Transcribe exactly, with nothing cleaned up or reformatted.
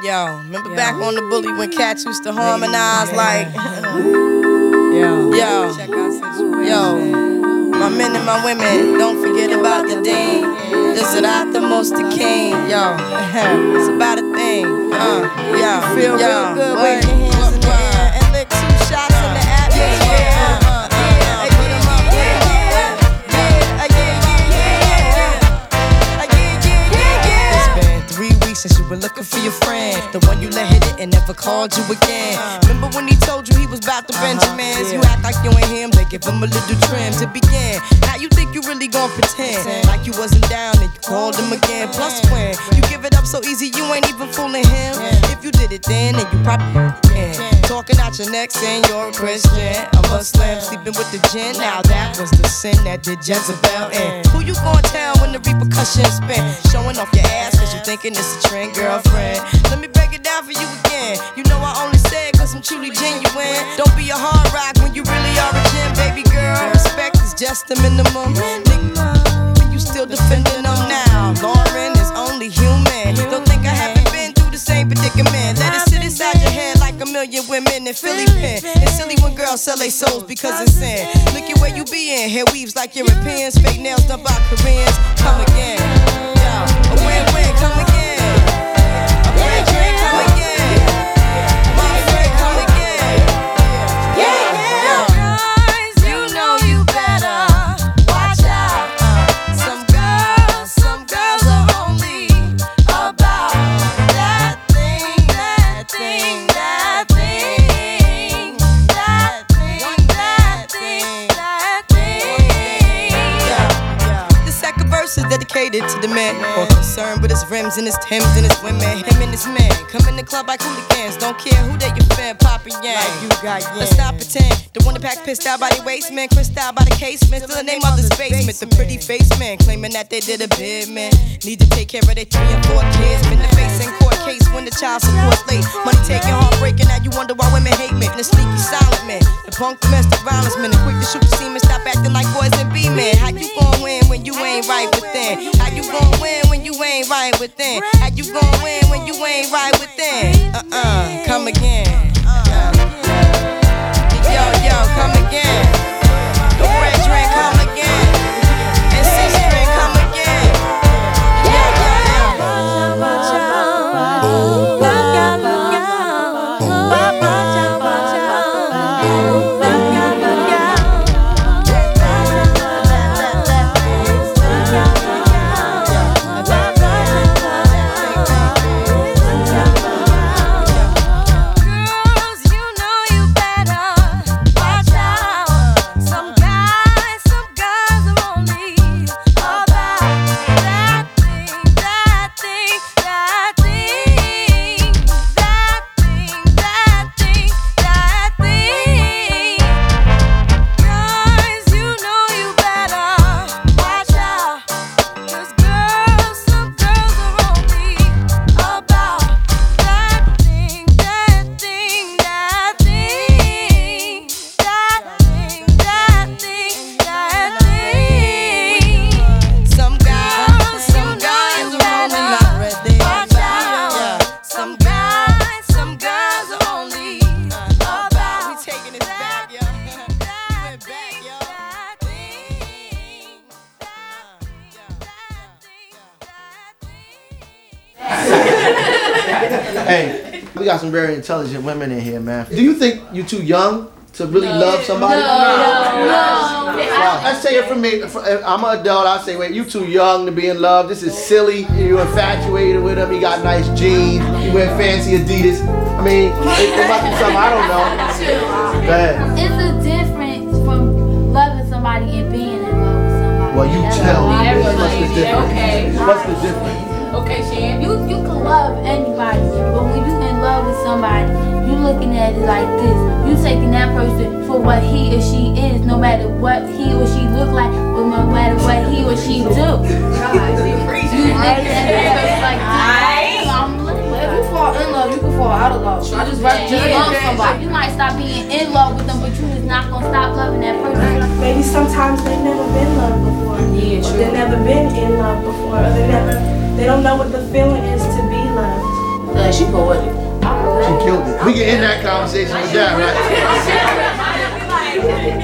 Yo, remember yo. back on the bully when cats used to harmonize like yo, yo, check out situation. Yo, my men and my women, don't forget about the dean. This is not the most the king. Yo, it's about a thing. Uh, yo, feel yo, real good. Wave your hands in the air and lick two shots in the atmosphere. Since you were looking for your friend, the one you let hit it and never called you again. Remember when he told you he was about to Benjamins? You act like you ain't him, they give him a little trim to begin. Now you think you really gon' pretend like you wasn't down and you called him again. Plus when you give it up so easy, you ain't even fooling him. If you did it then, then you probably can. Talking out your neck saying you're a Christian, a Muslim, sleeping with the jinn. Now that was the sin that did Jezebel in. Who you gon' tell when the repercussions spin? Showing off your ass cause you thinking it's a trend, girlfriend. Let me break it down for you again. You know I only say it cause I'm truly genuine. Don't be a hard rock when you really are a gem, baby girl. Respect is just the minimum. Nigga, you still defending them now. Lauren is only human. Don't think I haven't been through the same predicament. Let it sit inside your head like a million women in Philly pen. It's silly when girls sell their souls because it's sin. Look at where you be in. Hair weaves like Europeans. Fake nails done by Koreans. Come again. Yeah, a win-win. Come again. Dedicated to the man, or concerned with his rims and his Timbs and his women. Him and his man come in the club like hooligans. Don't care who they your fan, Papa Yang. Like you got yeah. Let's stop pretend. The one that pack pissed out by the waist man, crissed out by the casement. Still the name of the basement. The pretty face man claiming that they did a bid man. Need to take care of their three and four kids. Been the face in court case when the child support late. Money taking, heartbreaking. Now you wonder why women hate me. The sneaky silent man, the punk domestic violence man, the quick to shoot the semen. Stop acting like boys and be men. How you gon' win when you ain't right within? How you gon' win when you ain't right within? How you gon' win when you ain't right within? Uh-uh, come again. Uh, yo, yo, come again. The red drink, come again. And six drink, come again. Yo, yo, Hey, we got some very intelligent women in here, man. Do you think you're too young to really no. love somebody? No, no, no. Well, let's say it for me. I'm an adult. I say, wait, you too young to be in love. This is silly. You're infatuated with him. He got nice jeans. You wear fancy Adidas. I mean, it, it must be something I don't know. Go ahead. It's a difference from loving somebody and being in love with somebody. Well, you That's tell me. What's the difference? Okay. What's the difference? Okay, Shan. You you can love anybody, but when you in love with somebody, you looking at it like this. You taking that person for what he or she is, no matter what he or she look like, or no matter what he or she do. God, you looking at that person like this. I'm looking. If you fall in love, you can fall out of love. So I just Right, just love somebody. You might stop being in love with them, but you is not gonna stop loving that person. Maybe sometimes they've never been loved before. Yeah, true. Or they've never been in love before. Or they never, they don't know what the feeling is to be loved. Uh, she poetic. She killed it. We can end that conversation with that, right?